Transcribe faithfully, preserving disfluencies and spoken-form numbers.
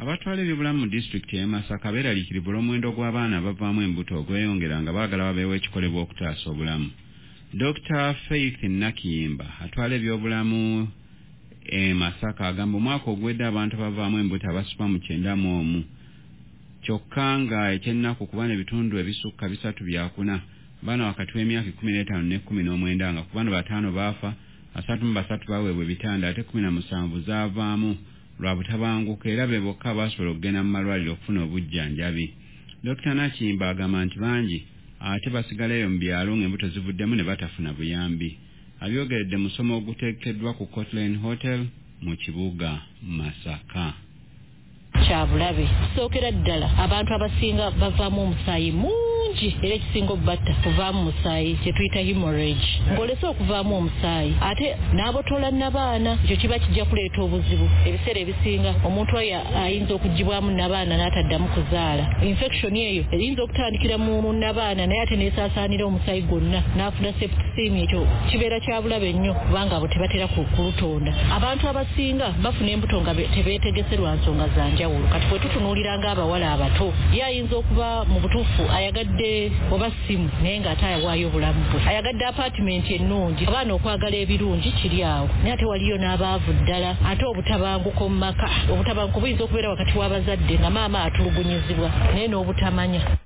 abatwala ebyobulamu mu disitulikiti y'e Masaka beeraliikirivu olw'omuwendo gw'abaana abavaamu embuto ogweyongera nga baagala babeewo ekikolebwa okutaasa obulamu. Doctor Faith Nakiyimba atwala ebyobulamu e Masaka agamba omwaka ogwedde abantu abavaamu embuto abasukka mu kyenda mu omu kyokka nga ekyennaku ku baana ebitundu ebisukka bisatu byakuna baana wakati w'emyaka ekkumi n'etaano n'ekkumi n'omwenda nga ku baana bataano baafa, asatu mu basatu baweebwa ebitanda ate kkumi na musanvu zaavaamu lwa butabanguko era be bokka baasobola okugenda mu malwaliro okufuna obujjanjabi. Dokita Nakiyimba agamba nti bangi ate basigalayo mu byalo ng'embuto zivuddemu ne batafuna buyambi. Abyogeredde musomo oguteekeddwa ku Cortland Hotel mu kibuga Masaka. Kyabulabe sookera ddala abantu abasinga bavaamu omusaayi mungi era ekisinga obbatta kuvaamu musaayi kye tuyita hemorrhage. Ng'olese okuvaamu omusaayi ate n'abotola n'abaana ekyo kiba kijja kuleeta obuzibu. Ebiseera ebisinga omuntu oyo ayinza okuggibwamu n'abaana n'ataddamu kuzaala. Infection eyo eyinza okutandikira mu n'abaana naye ate n'esaasaanira omusaayi gwonna n'afuna septicemia. Ekyo kibeera kyabulabe nnyo kubanga abo tebatera kulutonda. Abantu abasinga bafuna embuto nga tebeetegese lwa nsonga za njawulo. Kati bwe tutunuuliranga abawala abato ye ayinza okuba mu butuufu ayagadde oba simu naye ng'ate ayawaayo obulamu bwe, ayagadde apaatimenti ennungi, abaana okwagala ebirungi kiri awo, naye ate waliyo n'abaavu ddala. Ate obutabanguko mu maka, obutabanguko buyinza okubeera wakati w'abazadde nga maama atulugunyizibwa naye n'obutamanya.